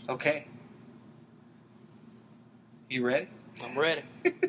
Okay. You ready? I'm ready.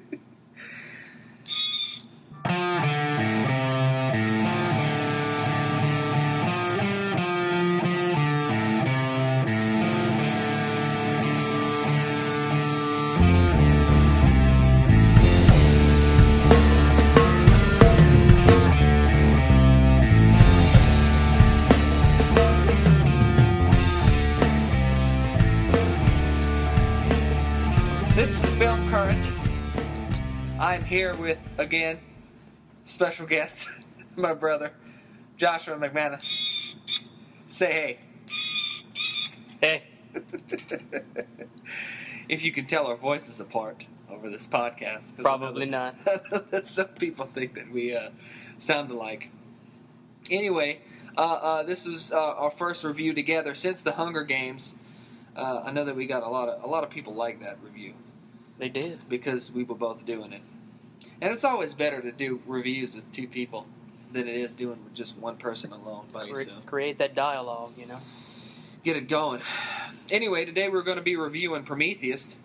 This is Film Current. I'm here with, again, special guest, my brother, Joshua McManus. Say Hey. hey. If you can tell our voices apart over this podcast. Probably not. I know that some people think that we sound alike. Anyway, this was our first review together since the Hunger Games. I know that we got a lot of people like that review. They did. Because we were both doing it. And it's always better to do reviews with two people than it is doing with just one person alone by yourself. Create that dialogue, you know. Get it going. Anyway, today we're going to be reviewing Prometheus.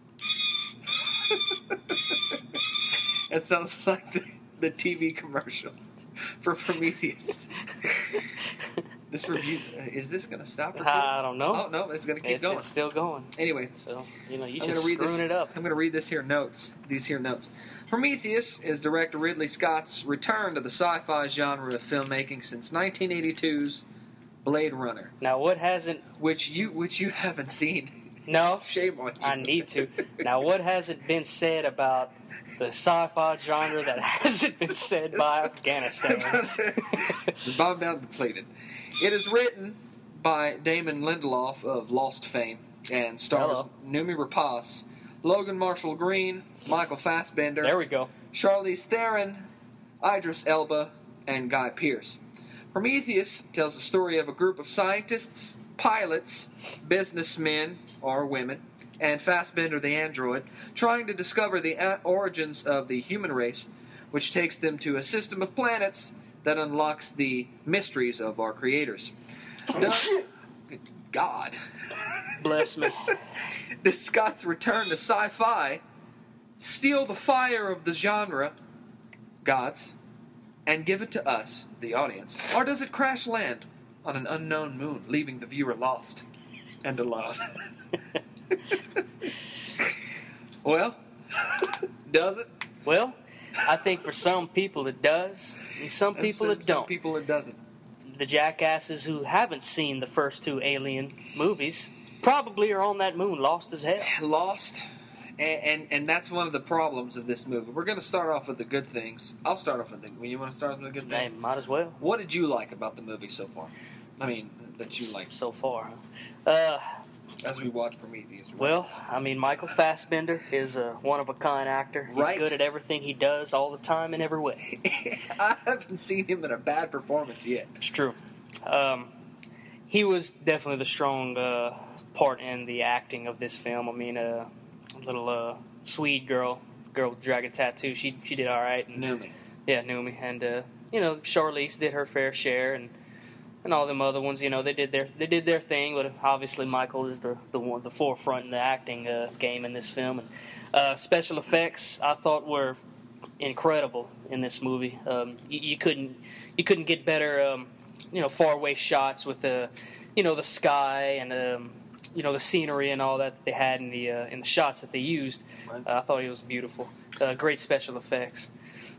It sounds like the TV commercial for Prometheus. This review, is this going to stop? I don't know. Oh, no, it's going to keep going. It's still going. Anyway. So, you just screwing it up. I'm going to read these here notes. Prometheus is director Ridley Scott's return to the sci-fi genre of filmmaking since 1982's Blade Runner. Now, what hasn't... Which you haven't seen. No. Shame on you. I need to. Now, what hasn't been said about the sci-fi genre that hasn't been said by Afghanistan? Bombed out and depleted. It is written by Damon Lindelof of Lost fame and stars Noomi Rapace, Logan Marshall Green, Michael Fassbender. There we go. Charlize Theron, Idris Elba, and Guy Pearce. Prometheus tells the story of a group of scientists, pilots, businessmen or women, and Fassbender the android trying to discover the origins of the human race, which takes them to a system of planets that unlocks the mysteries of our creators. God. Bless me. Does Scott's return to sci-fi steal the fire of the genre, gods, and give it to us, the audience? Or does it crash land on an unknown moon, leaving the viewer lost and alone? Well, does it? Well, I think for some people it does, and some people it don't. Some people it doesn't. The jackasses who haven't seen the first two Alien movies probably are on that moon, lost as hell. Lost, and that's one of the problems of this movie. We're going to start off with the good things. I'll start off with the... You want to start off with the good things? Might as well. What did you like about the movie so far? I mean, that you liked. So far, huh? As we watch Prometheus. Right? Well, I mean, Michael Fassbender is a one-of-a-kind actor. He's good at everything he does all the time in every way. I haven't seen him in a bad performance yet. It's true. He was definitely the strong part in the acting of this film. I mean, a little Swede girl with dragon tattoo, she did all right. Noomi. Yeah, Noomi. And, Charlize did her fair share, and all them other ones, they did their thing, but obviously Michael is the forefront in the acting game in this film. And special effects I thought were incredible in this movie. You couldn't get better, far away shots with the sky and the scenery and all that they had in the shots that they used. Right. I thought it was beautiful. Great special effects.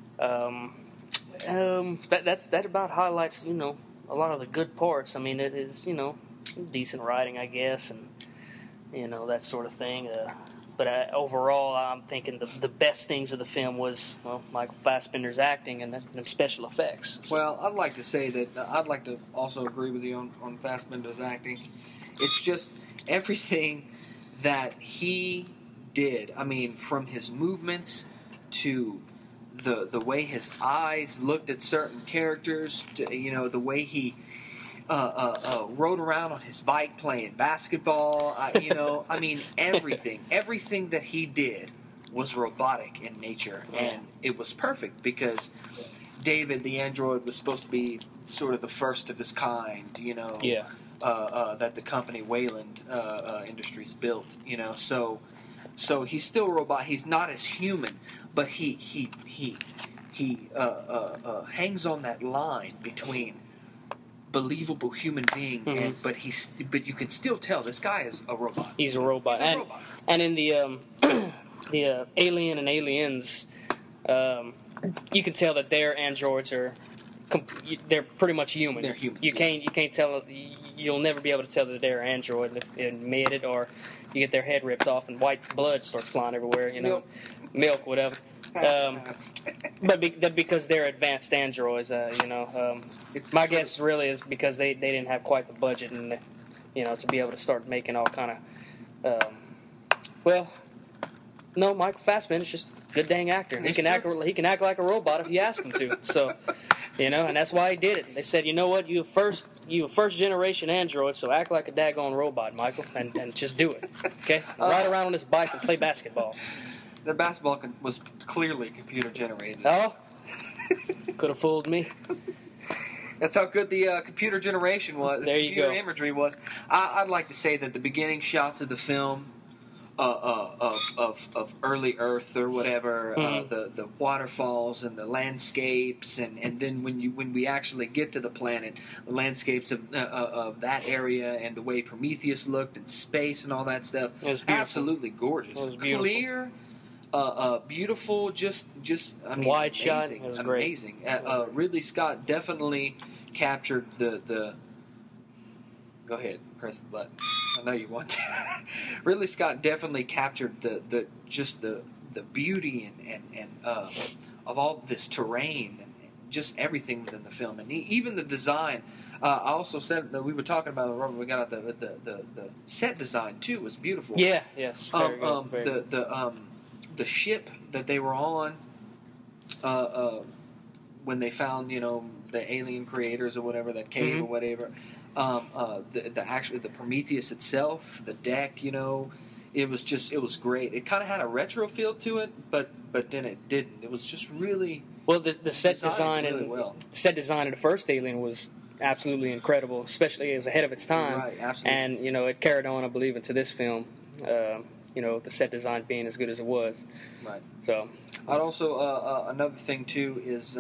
That about highlights a lot of the good parts. I mean, it is, decent writing, I guess, and, that sort of thing. But overall, I'm thinking the best things of the film was, Michael Fassbender's acting and the special effects. Well, I'd like to say that I'd like to also agree with you on Fassbender's acting. It's just everything that he did. I mean, from his movements to the way his eyes looked at certain characters, to, the way he rode around on his bike playing basketball. I mean, everything that he did was robotic in nature, and it was perfect because David, the android, was supposed to be sort of the first of his kind. Yeah. that the company Wayland Industries built. So he's still a robot. He's not as human, but he hangs on that line between believable human being but you can still tell this guy is a robot. He's a robot. And in the the Alien and Aliens, you can tell that their androids are they're pretty much human. They're humans. You can't tell. You'll never be able to tell that they're android if they're mated, or you get their head ripped off and white blood starts flying everywhere. Milk, whatever. But because they're advanced androids, my guess really is because they didn't have quite the budget and to be able to start making all kind of no, Michael Fassbender's just a good dang actor. He can act like a robot if you ask him to. So, and that's why he did it. They said, you know what, you a first generation android, so act like a daggone robot, Michael, and just do it. Okay? Ride around on this bike and play basketball. The basketball was clearly computer generated. Oh, could have fooled me. That's how good the computer generation was. There you go. Computer imagery was. I'd like to say that the beginning shots of the film of early Earth or whatever, the waterfalls and the landscapes, and then when we actually get to the planet, the landscapes of that area and the way Prometheus looked and space and all that stuff, it was beautiful. Absolutely gorgeous, it was beautiful. Clear. Beautiful, just I mean, wide amazing, shot. It was amazing. Ridley Scott definitely captured the. Go ahead, press the button. I know you want to. Ridley Scott definitely captured the beauty and of all this terrain and just everything within the film, and even the design. I also said that we were talking about when we got out the set design too was beautiful. Yeah. Yes. Very good. The ship that they were on, when they found the alien creators or whatever, that cave or whatever, the Prometheus itself, the deck, it was great. It kind of had a retro feel to it, but then it didn't. It was just really the set design really and well. Set design of the first Alien was absolutely incredible, especially as ahead of its time. Right, absolutely. And it carried on, I believe, into this film. The set design being as good as it was. Right. So, I'd also another thing too is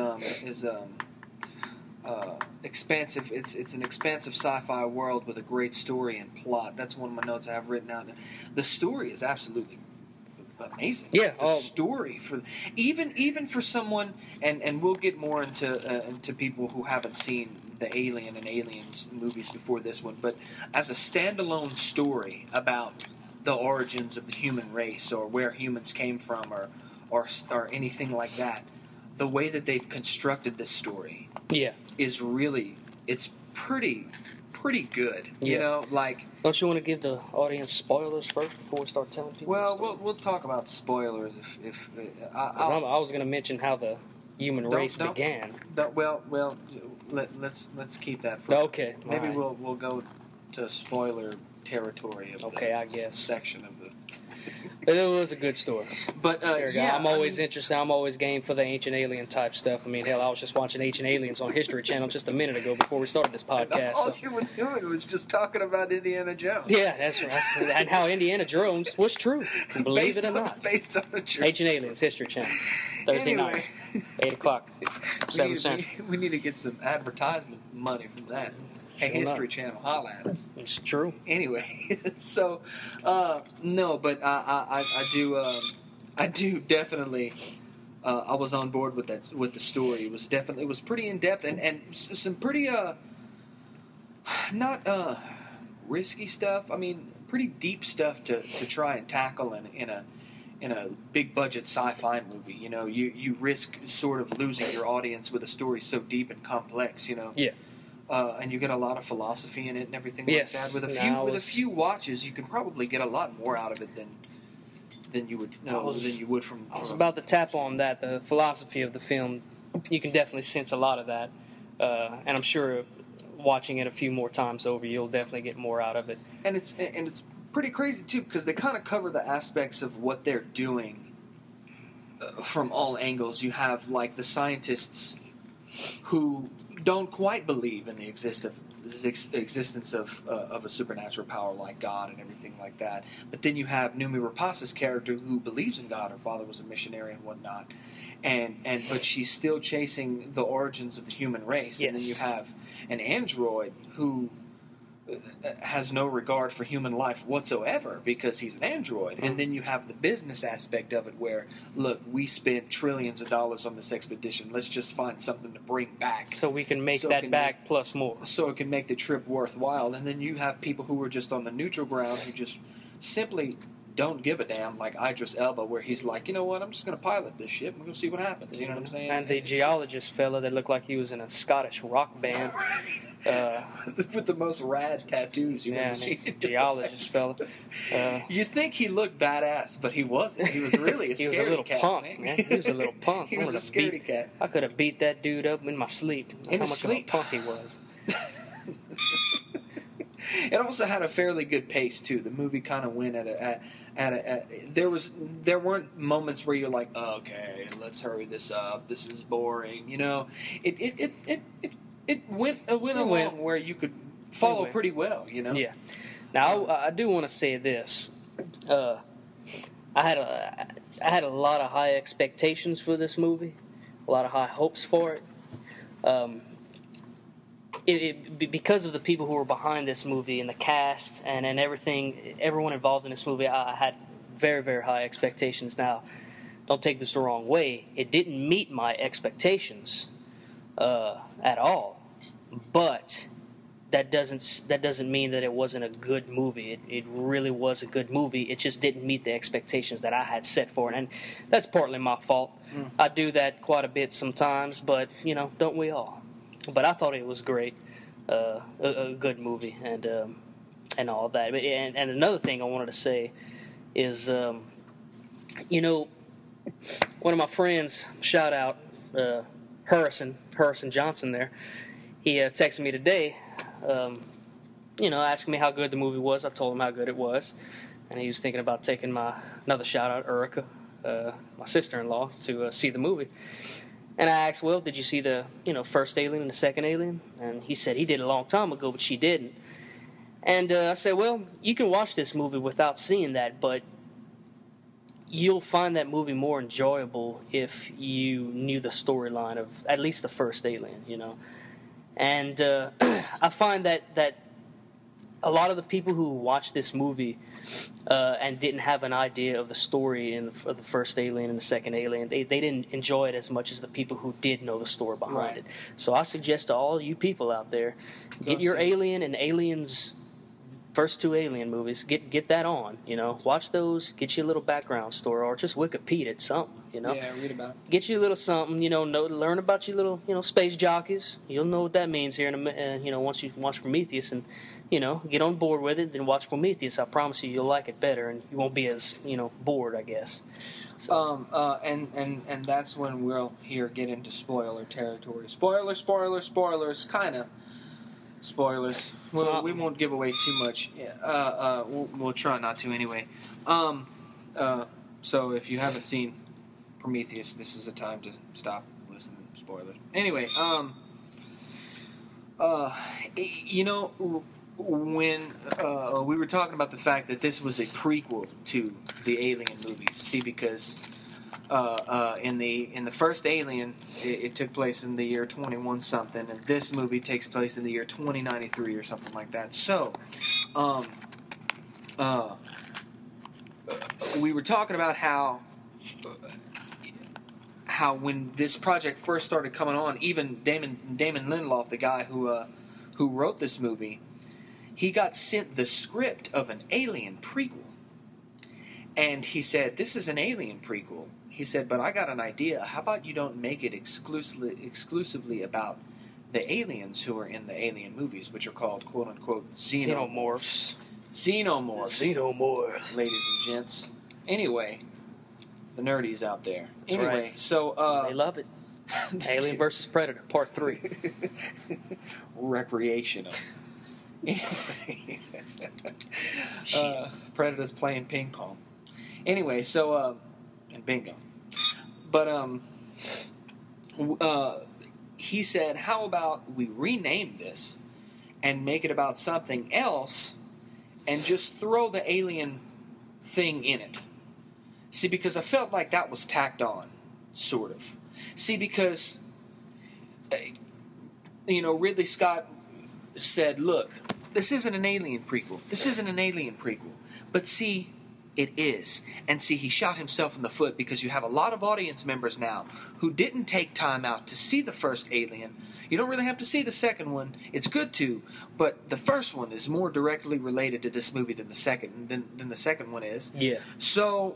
expansive. It's an expansive sci-fi world with a great story and plot. That's one of my notes I have written out. The story is absolutely amazing. Yeah. The story for even for someone, and we'll get more into people who haven't seen the Alien and Aliens movies before this one, but as a standalone story about the origins of the human race or where humans came from or anything like that, the way that they've constructed this story is really, it's pretty good. Yeah. Like, don't you want to give the audience spoilers first before we start telling people? Well, we'll talk about spoilers if I was going to mention how the human race began. Let's keep that for okay. Maybe we'll go to spoiler territory of I guess section of the. It was a good story. But I'm always interested. I'm always game for the Ancient Alien type stuff. I mean, hell, I was just watching Ancient Aliens on History Channel just a minute ago before we started this podcast. All you were doing was just talking about Indiana Jones. Yeah, that's right. And how Indiana Jones was true. Believe it or not. Based on a true Ancient Aliens, History Channel. Thursday nights, 8 o'clock, 7 Central. We need to get some advertisement money from that. Hey, History Channel, holla at us. It's true. Anyway, so no, but I do definitely. I was on board with the story. It was pretty in depth and some pretty not risky stuff. I mean, pretty deep stuff to try and tackle in a big budget sci-fi movie. You risk sort of losing your audience with a story so deep and complex. Yeah. And you get a lot of philosophy in it and everything like that. With a few watches, you can probably get a lot more out of it than you would from. I was about to tap on that. The philosophy of the film, you can definitely sense a lot of that, and I'm sure watching it a few more times over, you'll definitely get more out of it. And it's pretty crazy too, because they kind of cover the aspects of what they're doing from all angles. You have like the scientists who don't quite believe in the existence of a supernatural power like God and everything like that. But then you have Numi Rapace's character who believes in God. Her father was a missionary and whatnot, but she's still chasing the origins of the human race. Yes. And then you have an android who has no regard for human life whatsoever because he's an android. Mm-hmm. And then you have the business aspect of it where, look, we spent trillions of dollars on this expedition. Let's just find something to bring back. So we can make that back plus more. So it can make the trip worthwhile. And then you have people who are just on the neutral ground who just simply don't give a damn, like Idris Elba, where he's like, you know what, I'm just going to pilot this ship and we'll see what happens. You know what I'm saying? And the geologist fella that looked like he was in a Scottish rock band. With the most rad tattoos you've ever seen. Geologist fella. You think he looked badass, but he wasn't. He was really a he scaredy was a little cat, punk, man. He was a little punk. He was a scaredy cat. I could have beat that dude up in my sleep. That's In how his much sleep? of a punk he was. It also had a fairly good pace too. The movie kind of went there weren't moments where you're like, oh, okay, let's hurry this up. This is boring. You know, it went along where you could follow pretty well. You know. Yeah. Now I do want to say this. I had a lot of high expectations for this movie, a lot of high hopes for it. Because of the people who were behind this movie and the cast and everyone involved in this movie, I had very, very high expectations. Now, don't take this the wrong way. It didn't meet my expectations at all, but that doesn't mean that it wasn't a good movie. It really was a good movie. It just didn't meet the expectations that I had set for it, and that's partly my fault. I do that quite a bit sometimes, but don't we all? But I thought it was great, a good movie, and all of that. And another thing I wanted to say is, one of my friends, shout out Harrison Johnson there, he texted me today, asking me how good the movie was. I told him how good it was, and he was thinking about taking another shout out, Erica, my sister-in-law, to see the movie. And I asked, well, did you see the first Alien and the second Alien? And he said he did a long time ago, but she didn't. And I said, well, you can watch this movie without seeing that, but you'll find that movie more enjoyable if you knew the storyline of at least the first Alien, And I find that a lot of the people who watch this movie and didn't have an idea of the story of the first Alien and the second Alien, they didn't enjoy it as much as the people who did know the story behind it. So I suggest to all you people out there, get your Alien and Aliens first two Alien movies, get that on, watch those, get you a little background story, or just Wikipedia something, Yeah, read about it. Get you a little something, learn about your little, space jockeys. You'll know what that means here once you watch Prometheus and, get on board with it, then watch Prometheus. I promise you'll like it better and you won't be as, bored, I guess. So. And that's when we'll get into spoiler territory. Spoilers, kind of. Spoilers. Well, we won't give away too much. We'll try not to anyway. So if you haven't seen Prometheus, this is a time to stop listening to spoilers. Anyway, when we were talking about the fact that this was a prequel to the Alien movies. See, because in the first Alien, it took place in the year 21 something, and this movie takes place in the year 2093 or something like that. So, we were talking about how when this project first started coming on, even Damon Lindelof, the guy who wrote this movie, he got sent the script of an Alien prequel, and he said, "This is an Alien prequel." He said, "But I got an idea. How about you don't make it exclusively about the aliens who are in the Alien movies, which are called quote-unquote xenomorphs. Xenomorphs, ladies and gents. Anyway, the nerdies out there. That's anyway, right. So they love it. Alien versus Predator, Part 3. Recreational. Anyway, Predator's playing ping pong. Anyway, so and bingo. But he said, how about we rename this and make it about something else and just throw the alien thing in it. See, because I felt like that was tacked on, sort of. See, because, Ridley Scott said, look, this isn't an Alien prequel. This isn't an Alien prequel. But see, it is. And see, he shot himself in the foot because you have a lot of audience members now who didn't take time out to see the first Alien. You don't really have to see the second one. It's good to, but the first one is more directly related to this movie than the second one is. Yeah. So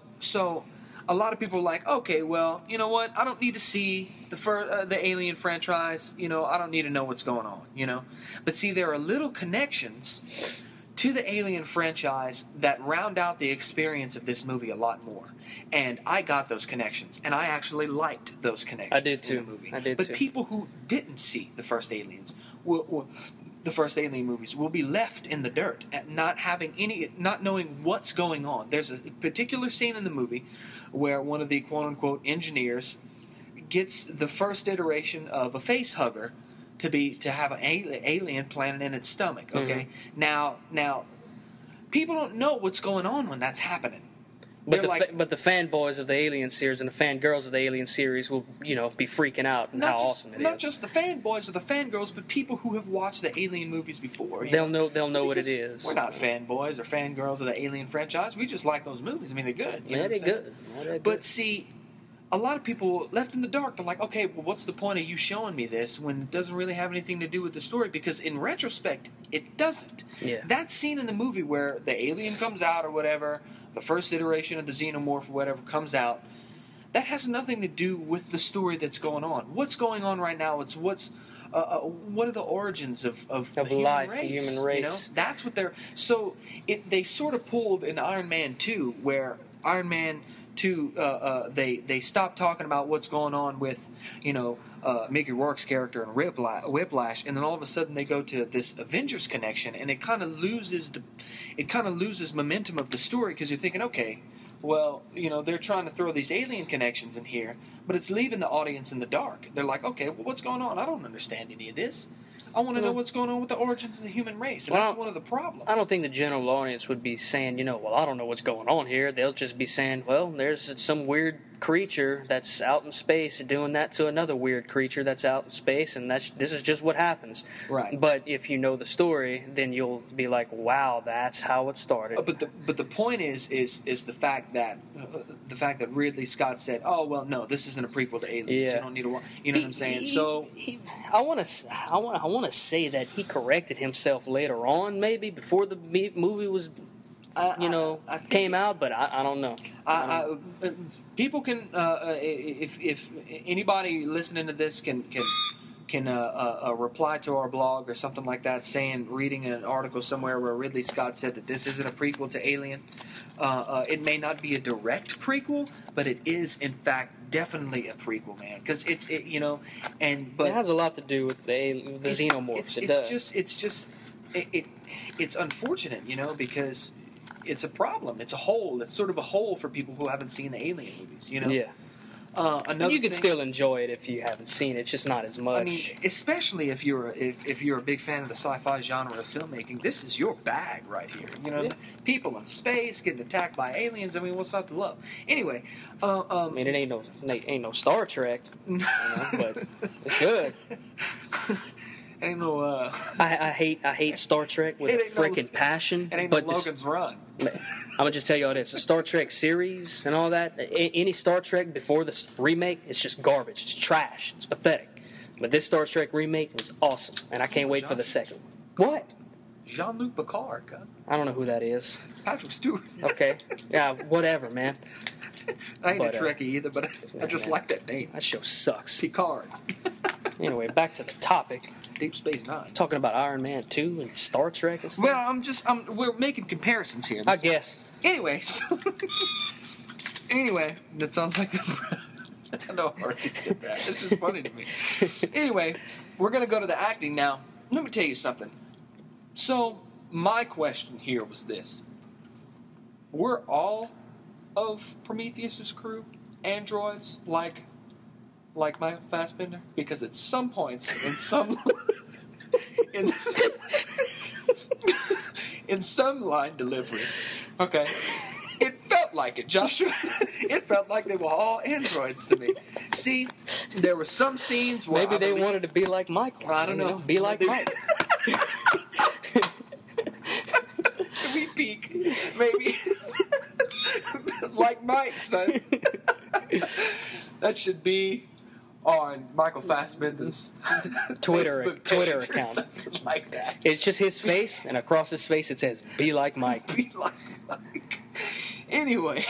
a lot of people are like, okay, well, you know what? I don't need to see the Alien franchise. I don't need to know what's going on. But see, there are little connections to the Alien franchise that round out the experience of this movie a lot more. And I got those connections, and I actually liked those connections. I did too. In the movie. I did but too. people who didn't see the first Aliens, the first Alien movies, will be left in the dirt at not knowing what's going on. There's a particular scene in the movie where one of the quote-unquote engineers gets the first iteration of a face hugger to have an alien planted in its stomach. Okay, now people don't know what's going on when that's happening. But the fanboys of the Alien series and the fangirls of the Alien series will, be freaking out and how awesome it is. Not just the fanboys or the fangirls, but people who have watched the Alien movies before. They'll know what it is. We're not fanboys or fangirls of the Alien franchise. We just like those movies. I mean, they're good. They're good. But see, a lot of people left in the dark. They're like, okay, well, what's the point of you showing me this when it doesn't really have anything to do with the story? Because in retrospect, it doesn't. Yeah. That scene in the movie where the alien comes out or whatever, the first iteration of the xenomorph or whatever comes out, that has nothing to do with the story that's going on. What's going on right now? It's what are the origins of the life, human human race. That's what they're. So they sort of pulled in Iron Man 2, where Iron Man 2, they stopped talking about what's going on with Mickey Rourke's character and Whiplash, and then all of a sudden they go to this Avengers connection, and it kind of loses momentum of the story because you're thinking, okay, well, they're trying to throw these alien connections in here, but it's leaving the audience in the dark. They're like, okay, well, what's going on? I don't understand any of this. I want to know what's going on with the origins of the human race, and that's one of the problems. I don't think the general audience would be saying, well, I don't know what's going on here. They'll just be saying, well, there's some weird creature that's out in space doing that to another weird creature that's out in space, and this is just what happens. Right. But if you know the story, then you'll be like, wow, that's how it started. But the point is the fact that Ridley Scott said, oh well, no, this isn't a prequel to Aliens. Yeah. You don't need to. You know what I'm saying? I want to say that he corrected himself later on, maybe before the movie was, came out. But I don't know. People can, if anybody listening to this can reply to our blog or something like that, reading an article somewhere where Ridley Scott said that this isn't a prequel to Alien. It may not be a direct prequel, but it is in fact definitely a prequel, man. Because but it has a lot to do with the xenomorphs. It's unfortunate, because it's a problem. It's a hole. It's sort of a hole for people who haven't seen the Alien movies. Yeah. You can still enjoy it if you haven't seen it. It's just not as much. I mean, especially if you're a big fan of the sci-fi genre of filmmaking, this is your bag right here. People in space getting attacked by aliens. I mean, what's not to love? Anyway, I mean, it ain't no Star Trek, but it's good. Ain't no. I hate Star Trek with a freaking passion. It ain't no Logan's Run. I'm gonna just tell you all this: the Star Trek series and all that. Any Star Trek before this remake, it's just garbage. It's trash. It's pathetic. But this Star Trek remake was awesome, and I can't wait for the second. What? Jean-Luc Picard, cuz. I don't know who that is. Patrick Stewart. Okay. Yeah, whatever, man. I ain't a Trekkie either, but I just like that name. That show sucks. Picard. Anyway, back to the topic. Deep Space Nine. Talking about Iron Man 2 and Star Trek and stuff. Well, we're making comparisons here. I guess. Anyway, that sounds like I know I already said that. This is funny to me. Anyway, we're going to go to the acting now. Let me tell you something. So, my question here was this. Were all of Prometheus' crew androids like Michael Fassbender? Because at some points, in some in, in some line deliveries, okay, it felt like it, Joshua. It felt like they were all androids to me. See, there were some scenes where Maybe they wanted to be like Michael. I don't know. You know, be like Mike. We peak, maybe. Like Mike, son. That should be on Michael Fassbender's Twitter Facebook page or account. something like that. It's just his face, and across his face it says, "Be like Mike." Be like Mike. Anyway,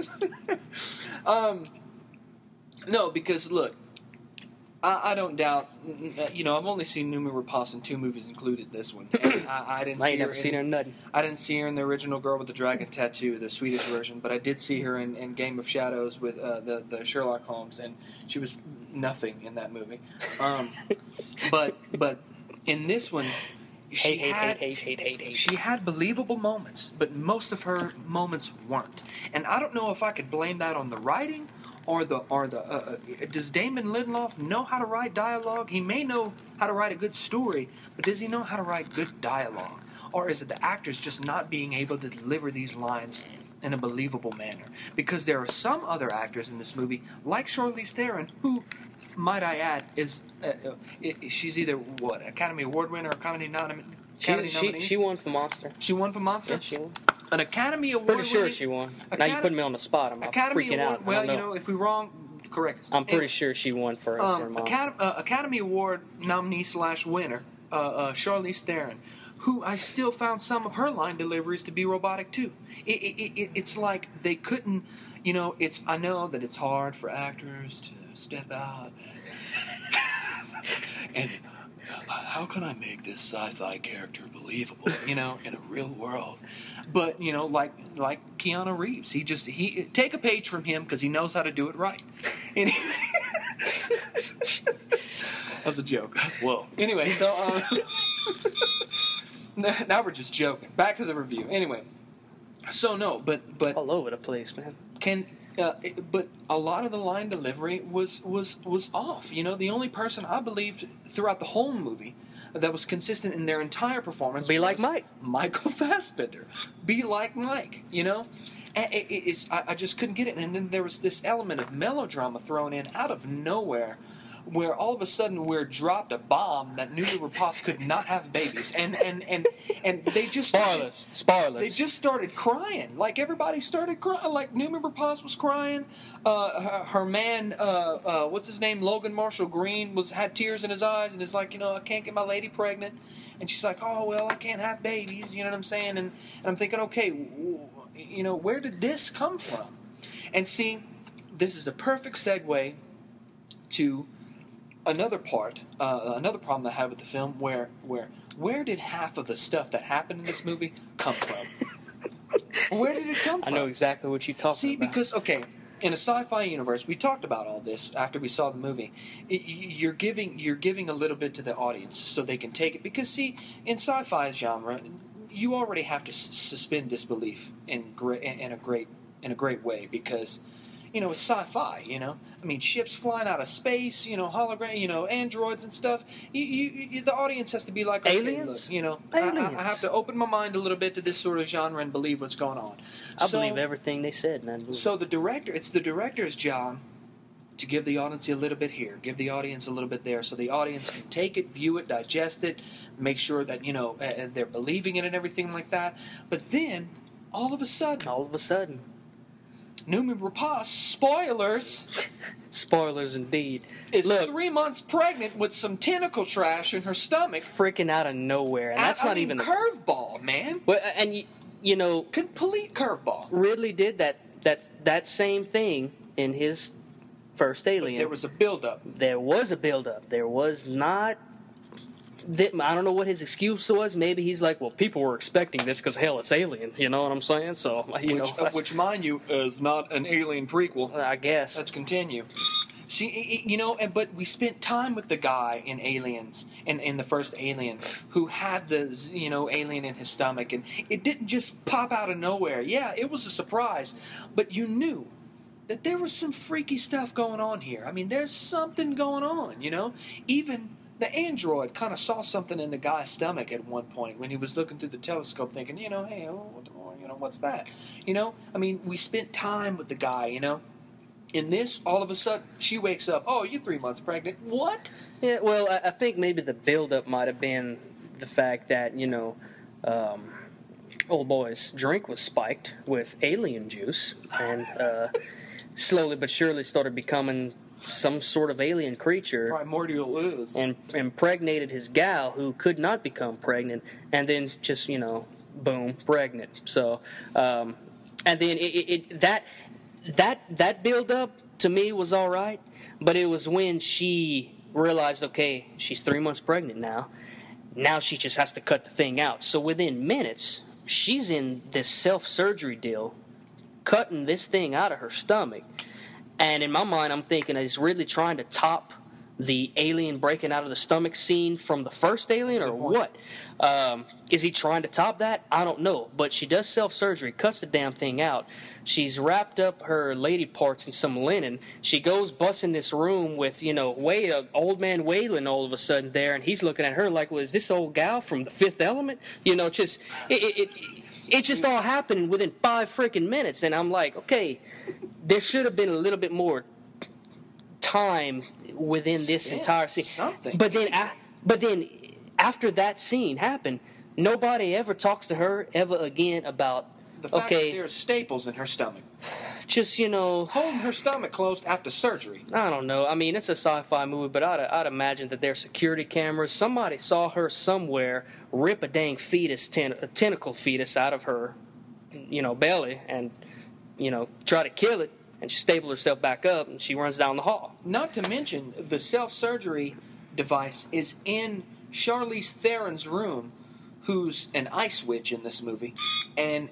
no, because look, I don't doubt. You know, I've only seen Noomi Rapace in 2 movies, included this one. And I didn't. I see ain't her never seen her in nothing. I didn't see her in the original Girl with the Dragon Tattoo, the Swedish version, but I did see her in Game of Shadows with the Sherlock Holmes, and she was nothing in that movie. But in this one, she had believable moments, but most of her moments weren't. And I don't know if I could blame that on the writing or the does Damon Lindelof know how to write dialogue? He may know how to write a good story, but does he know how to write good dialogue? Or is it the actors just not being able to deliver these lines in a believable manner? Because there are some other actors in this movie, like Charlize Theron, who, might I add, is she's either Academy Award winner or Academy nominee. She won for Monster. She won for Monster. Yeah, she won. An Academy Award. Pretty sure she won. Now you put me on the spot. I'm Academy freaking Award, out. Well, you know, if we're wrong, correct us. I'm pretty sure she won for Monster. Academy Award nominee / winner, Charlize Theron, who I still found some of her line deliveries to be robotic too. It's like they couldn't, you know. I know that it's hard for actors to step out and how can I make this sci-fi character believable, you know, in a real world? But, you know, like Keanu Reeves, he take a page from him because he knows how to do it right. And that's a joke. Whoa. Anyway, so now we're just joking. Back to the review. Anyway, so no, but all over the place, man. But a lot of the line delivery was off. You know, the only person I believed throughout the whole movie that was consistent in their entire performance Be like Mike. Michael Fassbender. Be like Mike, you know? And I just couldn't get it. And then there was this element of melodrama thrown in out of nowhere, where all of a sudden we're dropped a bomb that Noomi Rapace could not have babies, and they just spoilers. They just started crying, like everybody started crying, like Noomi Rapace was crying. Her man, what's his name, Logan Marshall Green, had tears in his eyes, and is like, you know, I can't get my lady pregnant, and she's like, oh well, I can't have babies, you know what I'm saying? And I'm thinking, okay, you know, where did this come from? And see, this is a perfect segue to another problem I have with the film, where did half of the stuff that happened in this movie come from? Where did it come from? I know exactly what you're talking about. See, because, okay, in a sci-fi universe, we talked about all this after we saw the movie. You're giving a little bit to the audience so they can take it. Because, see, in sci-fi genre, you already have to suspend disbelief in a great way, because, you know, it's sci-fi, you know? I mean, ships flying out of space, you know, hologram, you know, androids and stuff. The audience has to be like, okay, aliens? Look, you know, Aliens. I have to open my mind a little bit to this sort of genre and believe what's going on. I believe everything they said in that movie. So it's the director's job to give the audience a little bit here, give the audience a little bit there, so the audience can take it, view it, digest it, make sure that, you know, they're believing it and everything like that. But then, all of a sudden, Noomi Rapace, spoilers, spoilers indeed, is 3 months pregnant with some tentacle trash in her stomach, freaking out of nowhere, and that's not even curveball, man. Well, and you know, complete curveball. Ridley did that same thing in his first Alien. But there was a build-up. There was a build-up. There was not. I don't know what his excuse was. Maybe he's like, well, people were expecting this because, hell, it's Alien. You know what I'm saying? So, which, mind you, is not an Alien prequel. I guess. Let's continue. See, you know, but we spent time with the guy in Aliens, in the first Alien, who had the, you know, alien in his stomach, and it didn't just pop out of nowhere. Yeah, it was a surprise, but you knew that there was some freaky stuff going on here. I mean, there's something going on, you know? Even the android kind of saw something in the guy's stomach at one point when he was looking through the telescope, thinking, hey, what's that? I mean, we spent time with the guy. In this, all of a sudden, she wakes up. Oh, you're 3 months pregnant. What? Yeah, well, I think maybe the buildup might have been the fact that, old boy's drink was spiked with alien juice, and slowly but surely started becoming some sort of alien creature. Primordial ooze. And impregnated his gal, who could not become pregnant, and then just, boom, pregnant. So, and then that build-up, to me, was all right, but it was when she realized, okay, she's 3 months pregnant now. Now she just has to cut the thing out. So within minutes, she's in this self-surgery deal, cutting this thing out of her stomach. And in my mind, I'm thinking, is Ridley trying to top the alien breaking out of the stomach scene from the first Alien, or what? Is he trying to top that? I don't know. But she does self-surgery, cuts the damn thing out. She's wrapped up her lady parts in some linen. She goes busting this room with, old man Waylon all of a sudden there, and he's looking at her like, well, is this old gal from The Fifth Element? It just all happened within 5 freaking minutes, and I'm like, okay, there should have been a little bit more time within this entire scene. Something. But then after that scene happened, nobody ever talks to her ever again about the fact that there's staples in her stomach. Just, holding her stomach closed after surgery. I don't know. I mean, it's a sci-fi movie, but I'd imagine that there's security cameras. Somebody saw her somewhere rip a dang fetus, a tentacle fetus out of her, belly, and, try to kill it. And she stapled herself back up, and she runs down the hall. Not to mention, the self-surgery device is in Charlize Theron's room, who's an ice witch in this movie. And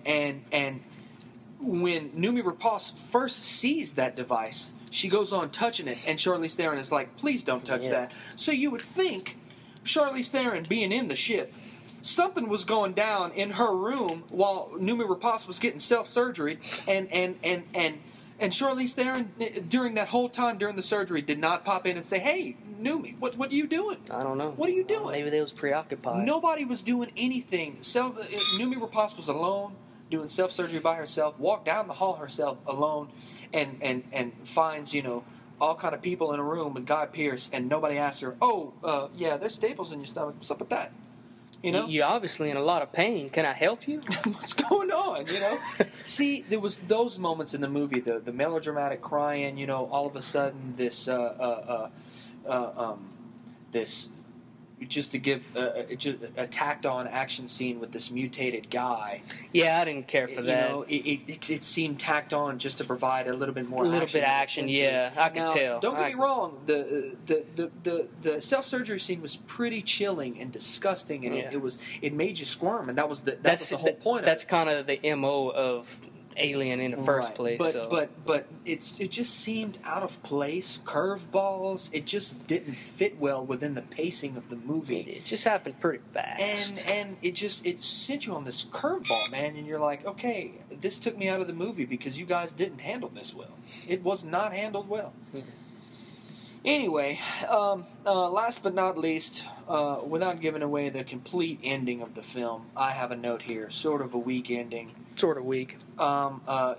when Noomi Rapace first sees that device, she goes on touching it, and Charlize Theron is like, please don't touch that. So you would think, Charlize Theron being in the ship, something was going down in her room while Noomi Rapace was getting self-surgery, and Charlize Theron, during that whole time during the surgery, did not pop in and say, hey, Noomi, what are you doing? I don't know. What are you doing? Maybe they was preoccupied. Nobody was doing anything. Noomi Rapace was alone, doing self-surgery by herself, walked down the hall herself alone, and finds, all kind of people in a room with Guy Pearce, and nobody asks her, yeah, there's staples in your stomach. What's up with that? You're obviously in a lot of pain. Can I help you? What's going on, See, there was those moments in the movie, the melodramatic crying, all of a sudden this, just to give just a tacked on action scene with this mutated guy. Yeah, I didn't care for that. It seemed tacked on just to provide a little bit more action. A little bit of action, yeah. I can tell. Don't get me wrong. The self-surgery scene was pretty chilling and disgusting, and it made you squirm, and that was the whole point. That's kind of the MO of Alien in the first place. But it just seemed out of place. Curveballs. It just didn't fit well within the pacing of the movie. It just happened pretty fast. And it sent you on this curveball, man. And you're like, okay, this took me out of the movie because you guys didn't handle this well. It was not handled well. Mm-hmm. Anyway, last but not least, without giving away the complete ending of the film, I have a note here. Sort of a weak ending. Sort of weak. I'm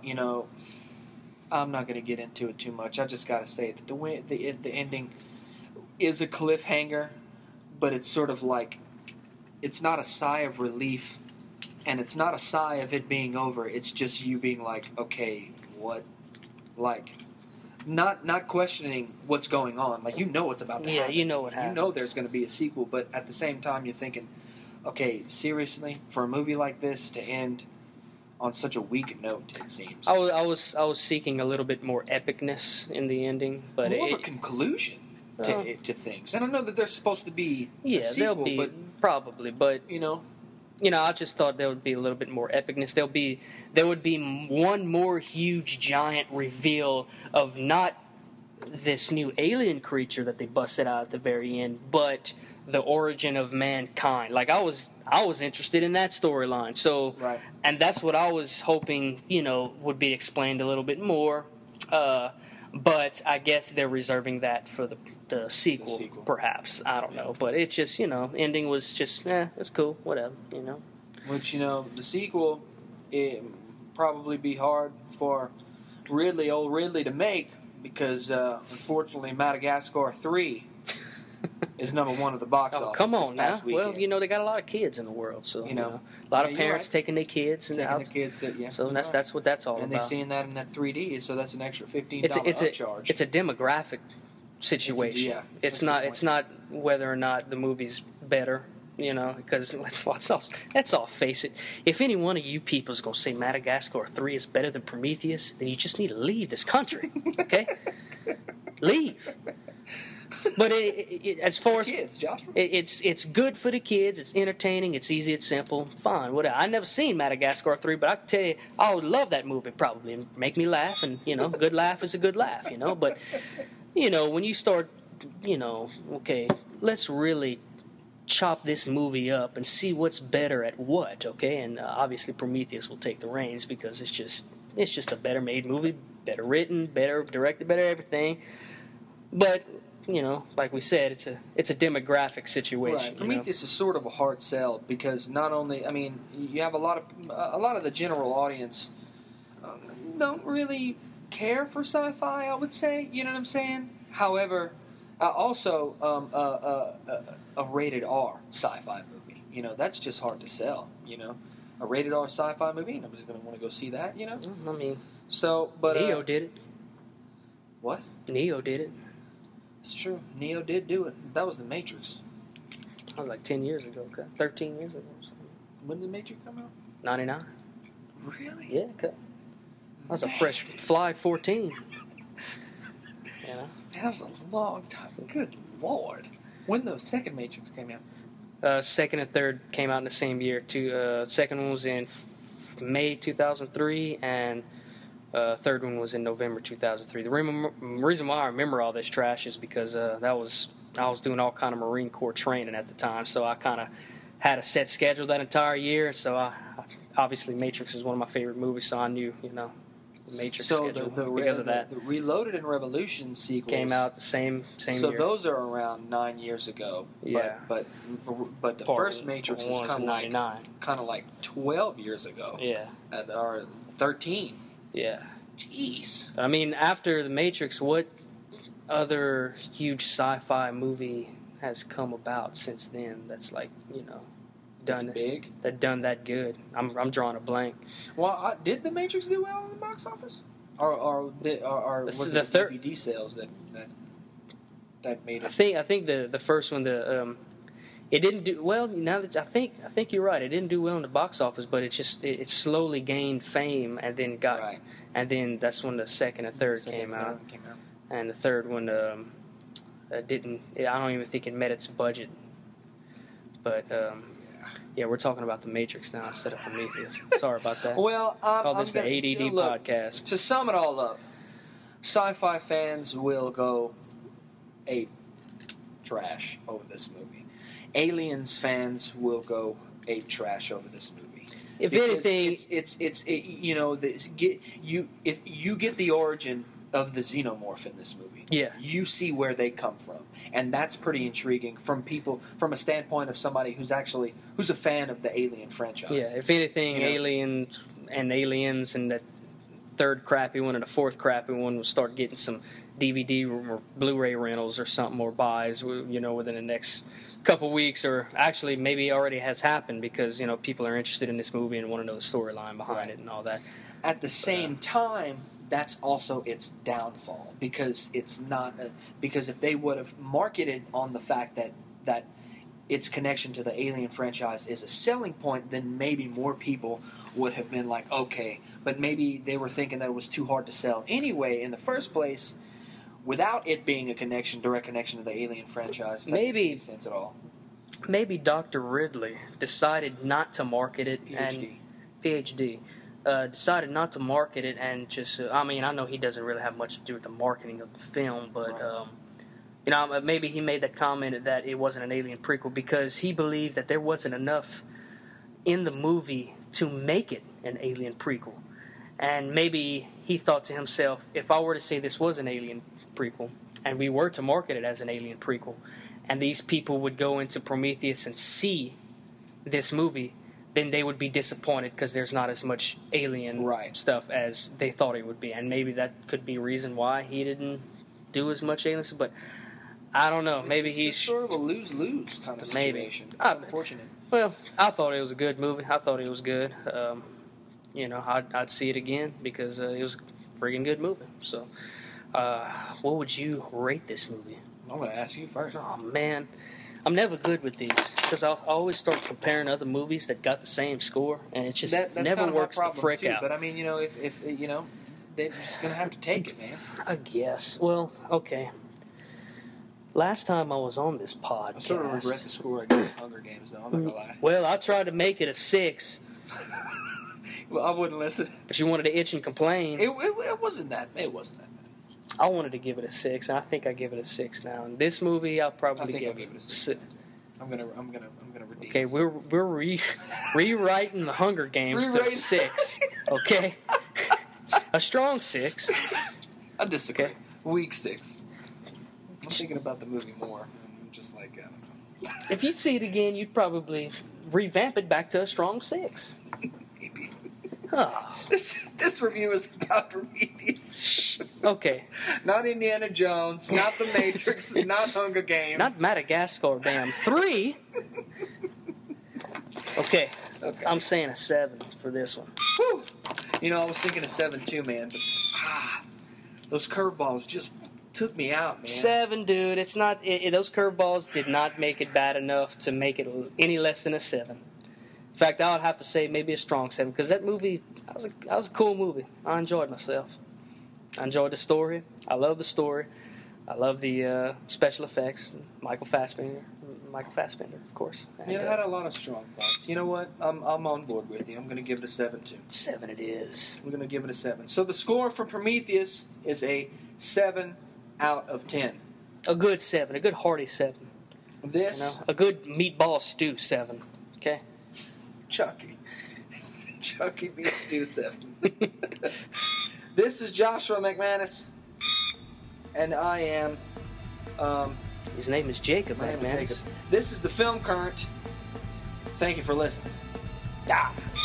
not going to get into it too much. I just got to say that the ending is a cliffhanger, but it's sort of like, it's not a sigh of relief, and it's not a sigh of it being over. It's just you being like, okay, what? Like, not questioning what's going on. Like, what's about to happen. Yeah, you know what happened. You know there's going to be a sequel, but at the same time, you're thinking, okay, seriously, for a movie like this to end on such a weak note, it seems. I was seeking a little bit more epicness in the ending, but more of a conclusion to things. And I know that there's supposed to be a sequel, there'll be, but probably, but I just thought there would be a little bit more epicness. There would be one more huge giant reveal of not this new alien creature that they busted out at the very end, but the origin of mankind. Like, I was interested in that storyline. So, right. And that's what I was hoping, would be explained a little bit more. But I guess they're reserving that for the sequel, perhaps. I don't know. But it's just, ending was just, it's cool, whatever, Which, the sequel, it probably be hard for old Ridley to make because, unfortunately, Madagascar 3 is number one at the box office. Come on now. Weekend. Well, they got a lot of kids in the world, so a lot of parents taking their kids and so that's what that's all about. And they're seeing that in that 3D, so that's an extra $15 upcharge. It's a demographic situation. It's not whether or not the movie's better. Because let's all face it. If any one of you people is going to say Madagascar 3 is better than Prometheus, then you just need to leave this country. Okay, leave. But as far as kids, Joshua, it's good for the kids. It's entertaining. It's easy. It's simple. Fine. Whatever. I never seen Madagascar 3, but I can tell you, I would love that movie. Probably make me laugh, and good laugh is a good laugh. But when you start, okay, let's really chop this movie up and see what's better at what. Okay, and obviously Prometheus will take the reins because it's just a better made movie, better written, better directed, better everything. But like we said, it's a demographic situation. Right. Prometheus is sort of a hard sell because not only, you have a lot of the general audience don't really care for sci-fi. I would say, you know what I'm saying. However, also a rated R sci-fi movie. That's just hard to sell. A rated R sci-fi movie, nobody's going to want to go see that. But Neo did it. What? Neo did it. It's true. Neo did do it. That was The Matrix. That was like 10 years ago, 13 years ago. When did The Matrix come out? 99. Really? Yeah, okay. That was a fresh Flight 14. Man, that was a long time. Good Lord. When the second Matrix came out? Second and third came out in the same year. Second one was in May 2003, and third one was in November 2003. The reason why I remember all this trash is because I was doing all kind of Marine Corps training at the time, so I kind of had a set schedule that entire year. So obviously Matrix is one of my favorite movies, so I knew the Matrix schedule because of that. The Reloaded and Revolution sequels came out the same year. So those are around 9 years ago. Yeah, but the first Matrix is kind of like 12 years ago. Yeah, or 13. Yeah. Jeez. After The Matrix, what other huge sci-fi movie has come about since then that's like, done big? Done that good? I'm drawing a blank. Well, did The Matrix do well in the box office? Or was it the DVD sales that made it? I think the first one, it didn't do well. Now that I think you're right, it didn't do well in the box office, but it slowly gained fame and then and then that's when the second and third came out. And the third one didn't. I don't even think it met its budget. But yeah, we're talking about The Matrix now instead of Prometheus. Sorry about that. Well, this is the ADD podcast. To sum it all up, sci-fi fans will go ape trash over this movie. Aliens fans will go ape trash over this movie. If anything, if you get the origin of the xenomorph in this movie, you see where they come from, and that's pretty intriguing from a standpoint of somebody who's a fan of the Alien franchise. Yeah, if anything, Aliens and the third crappy one and the fourth crappy one will start getting some DVD or Blu-ray rentals or something or buys, within the next couple weeks, or actually maybe already has happened because people are interested in this movie and want to know the storyline behind it and all that. At the same time, that's also its downfall because it's not because if they would have marketed on the fact that its connection to the Alien franchise is a selling point, then maybe more people would have been like, okay, but maybe they were thinking that it was too hard to sell anyway in the first place. Without it being a direct connection to the Alien franchise, that makes any sense at all. Maybe Dr. Ridley decided not to market it. PhD. Decided not to market it and just... I know he doesn't really have much to do with the marketing of the film, but... Right. Maybe he made that comment that it wasn't an Alien prequel because he believed that there wasn't enough in the movie to make it an Alien prequel. And maybe he thought to himself, if I were to say this was an Alien prequel, and we were to market it as an Alien prequel, and these people would go into Prometheus and see this movie, then they would be disappointed because there's not as much alien stuff as they thought it would be. And maybe that could be a reason why he didn't do as much alien stuff. But I don't know. Maybe he's sort of a lose-lose kind of situation. It's unfortunate. Well, I thought it was a good movie. I thought it was good. I'd see it again because it was a freaking good movie. So, what would you rate this movie? I'm going to ask you first. Oh, man. I'm never good with these because I always start comparing other movies that got the same score, and it just that's never kind of works my the frick too, out. But I mean, if they're just going to have to take it, man. I guess. Well, okay. Last time I was on this podcast, I sort of regret the score against Hunger Games, though. I'm not going to lie. Well, I tried to make it a 6. Well, I wouldn't listen. But you wanted to itch and complain. It wasn't that. It wasn't that bad. I wanted to give it a 6, and I think I give it a 6 now. And this movie, I'll probably give it a 6. I'm gonna redeem. Okay, we're rewriting the Hunger Games to a 6. Okay, a strong 6. I disagree. Okay. Weak 6. I'm thinking about the movie more. I'm just like, I don't know. If you see it again, you'd probably revamp it back to a strong 6. Maybe. Oh. This review is about Prometheus. Okay. Not Indiana Jones, not The Matrix, not Hunger Games. Not Madagascar, damn. 3? Okay. I'm saying a 7 for this one. Whew. I was thinking a 7 too, man. But those curveballs just took me out, man. 7, dude. It's not. Those curveballs did not make it bad enough to make it any less than a 7. In fact, I would have to say maybe a strong 7 because that movie, that was a cool movie. I enjoyed myself. I enjoyed the story. I love the story. I love the special effects. Michael Fassbender, of course. And, it had a lot of strong points. You know what? I'm on board with you. I'm going to give it a 7 too. 7 it is. I'm going to give it a 7. So the score for Prometheus is a 7 out of 10. A good 7. A good hearty 7. This a good meatball stew 7. Okay. Chucky beef stew 7. This is Joshua McManus, and I am. His name is Jacob McManus. This is the Film Current. Thank you for listening. Ah.